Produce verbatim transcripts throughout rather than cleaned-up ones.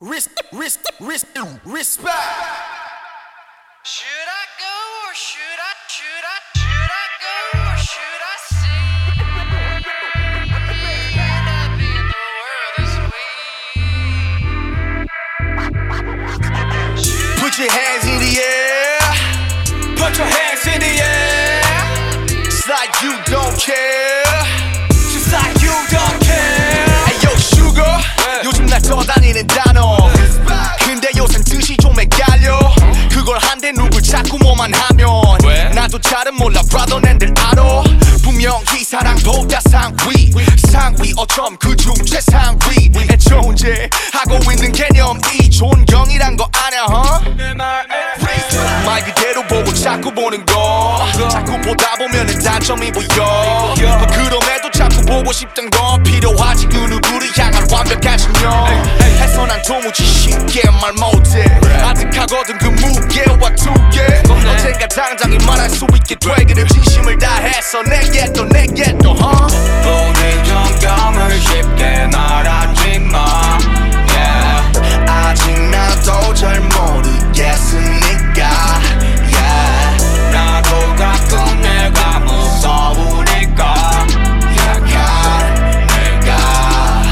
Respect, respect, respect, respect. Should I go or should I, should I, should I go or should I stay? End up in the world this way. Put your hands in the air. Put your hands in the air. Just like you don't care. Just like you don't care. Hey yo sugar, 요즘 날 떠다니는 단어. 근데 요샌 뜻이 좀 헷갈려. 그걸 한대 누굴 자꾸 뭐만 하면 나도 잘은 몰라 brother 낸들 알아. 분명히 사랑보다 상위 상위 어쩜 그중 최상위 애초운제 하고 있는 개념이 존경이란 거 아냐 huh? 말 그대로 보고 자꾸 보는 거 자꾸 보다 보면은 단점이 보여 그럼에도 자꾸 보고 싶던 건 필요하지 그 누구를 향한 완벽한 신념 해서 난 도무지 쉽게 말 못해 아득하거든 그 무게와 두개 언젠가 당장에 말할 수 있게 되기를 진심을 다해서 내게 또 내게 또 huh? 모든 점검을 쉽게 말하지 마 yeah. 아직 나도 잘 모르겠으니까 yeah. 나도 가끔 내가 무서우니까 약한 내가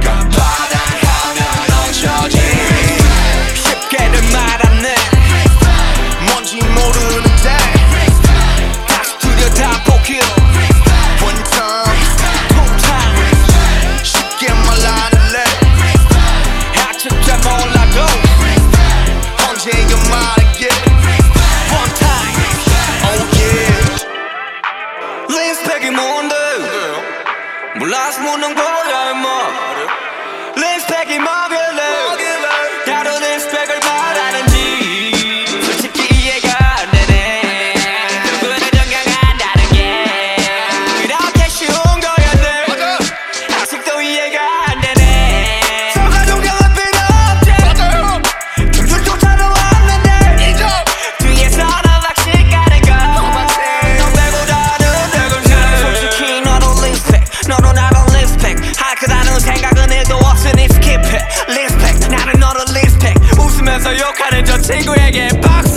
바닥하면 넘쳐지 쉽게는 말 안 해 뭔지 모르는데 다시 들여다보길 One time, two time 쉽게 말 안 할래 아직도 몰라도 언제가 말할게 One time, oh yeah 립스펙이 뭔데 몰라서 묻는 거야 임마 립스펙이 뭐길래 다른 립스펙을 말하는지 솔직히 이해가 안 되네 누구를 존경한다는 게 그렇게 쉬운 거였네 아직도 이해가 안 되네 서가 존경은 필요 없지 경주조차도 왔는데 인정 뒤에서는 막 시간을 가너 빼고 다른 대군들 솔직히 너도 립스펙 너도 나도 립스펙 할 거라는 생각은 일도 없으니 스킵해 립스펙 나는 너를 립스펙 웃으면서 욕하는 저 친구에게 박수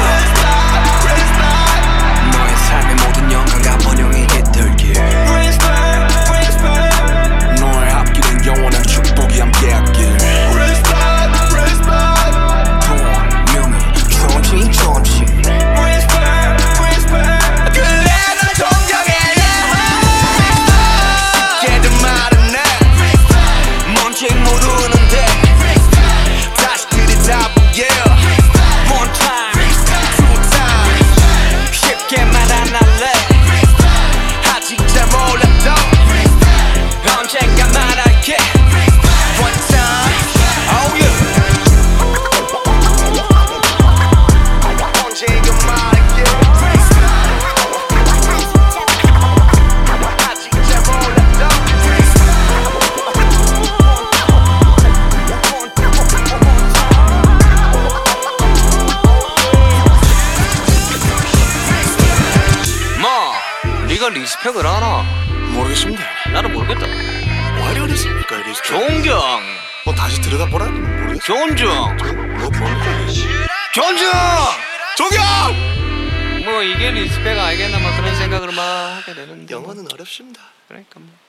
너의 삶의 모든 영광과 번영이 깃들길 립스펙 립스펙 너의 앞길은 영원한 축복이 함께하길 Respect, respect 돈, 명예, 존칭, 존칭 립스펙 립스펙 그래 널 존경해 걔들 말은 해 뭔지 모르는데 다시 들여다보게 One time, Two time 쉽게 말 안 할래 아직 잘 몰라도 언젠가 말할게 One time Oh yeah 언제가 말할게 아직 잘 몰라도 마, 네가 리스펙을 알아? 모르겠습니다. 나도 모르겠다 왜 이러십니까 이 리스펙? 존경, 뭐 다시 들여다보라 모르겠어. 존중, 뭐 뭡니까? 존중 조경! 뭐 이게 리스펙 알겠나 막 그런 생각을 막 하게 되는데 영어는 어렵습니다. 그러니까 뭐